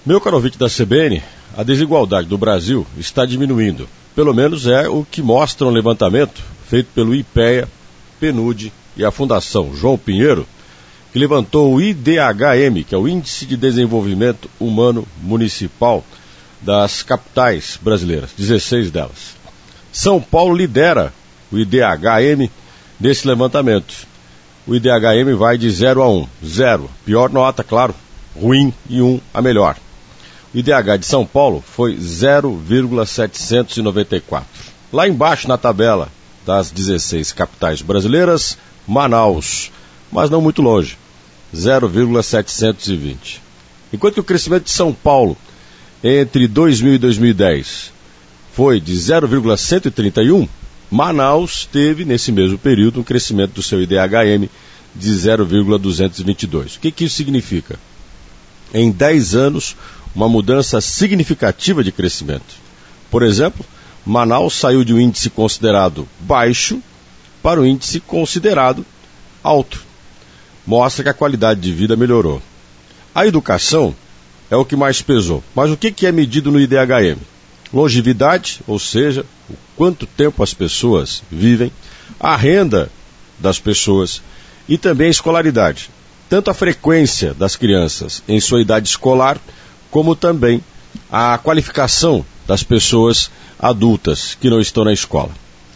Meu caro ouvinte da CBN, a desigualdade do Brasil está diminuindo. Pelo menos é o que mostra um levantamento feito pelo IPEA, PNUD e a Fundação João Pinheiro, que levantou o IDHM, que é o Índice de Desenvolvimento Humano Municipal das capitais brasileiras, 16 delas. São Paulo lidera o IDHM desse levantamento. O IDHM vai de 0 a 1. 0, pior nota, claro, ruim, e 1, a melhor. O IDH de São Paulo foi 0,794. Lá embaixo na tabela das 16 capitais brasileiras, Manaus, mas não muito longe, 0,720. Enquanto que o crescimento de São Paulo entre 2000 e 2010 foi de 0,131, Manaus teve nesse mesmo período um crescimento do seu IDHM de 0,222. O que isso significa? Em 10 anos, uma mudança significativa de crescimento. Por exemplo, Manaus saiu de um índice considerado baixo para um índice considerado alto. Mostra que a qualidade de vida melhorou. A educação é o que mais pesou. Mas o que é medido no IDHM? Longevidade, ou seja, o quanto tempo as pessoas vivem, a renda das pessoas e também a escolaridade. Tanto a frequência das crianças em sua idade escolar, como também a qualificação das pessoas adultas que não estão na escola.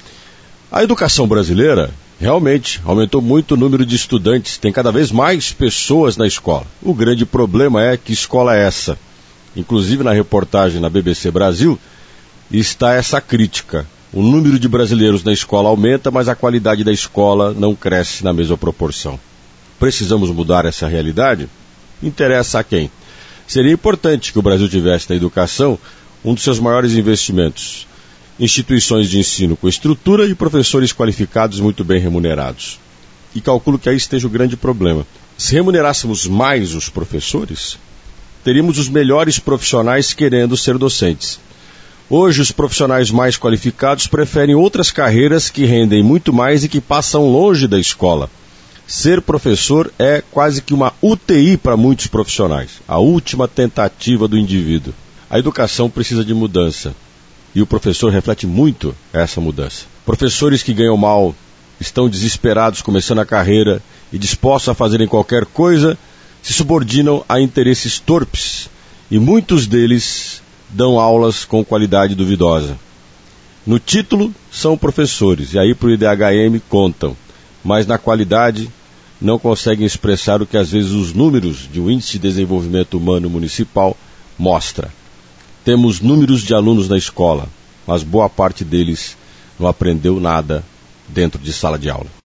A educação brasileira realmente aumentou muito o número de estudantes, tem cada vez mais pessoas na escola. O grande problema é que escola é essa? Inclusive na reportagem na BBC Brasil está essa crítica. O número de brasileiros na escola aumenta, mas a qualidade da escola não cresce na mesma proporção. Precisamos mudar essa realidade? Interessa a quem? Seria importante que o Brasil tivesse na educação um dos seus maiores investimentos. Instituições de ensino com estrutura e professores qualificados muito bem remunerados. E calculo que aí esteja o grande problema. Se remunerássemos mais os professores, teríamos os melhores profissionais querendo ser docentes. Hoje, os profissionais mais qualificados preferem outras carreiras que rendem muito mais e que passam longe da escola. Ser professor é quase que uma UTI para muitos profissionais, a última tentativa do indivíduo. A educação precisa de mudança e o professor reflete muito essa mudança. Professores que ganham mal, estão desesperados começando a carreira e dispostos a fazerem qualquer coisa, se subordinam a interesses torpes e muitos deles dão aulas com qualidade duvidosa. No título são professores e aí para o IDHM contam, mas na qualidade não conseguem expressar o que às vezes os números de um Índice de Desenvolvimento Humano Municipal mostra. Temos números de alunos na escola, mas boa parte deles não aprendeu nada dentro de sala de aula.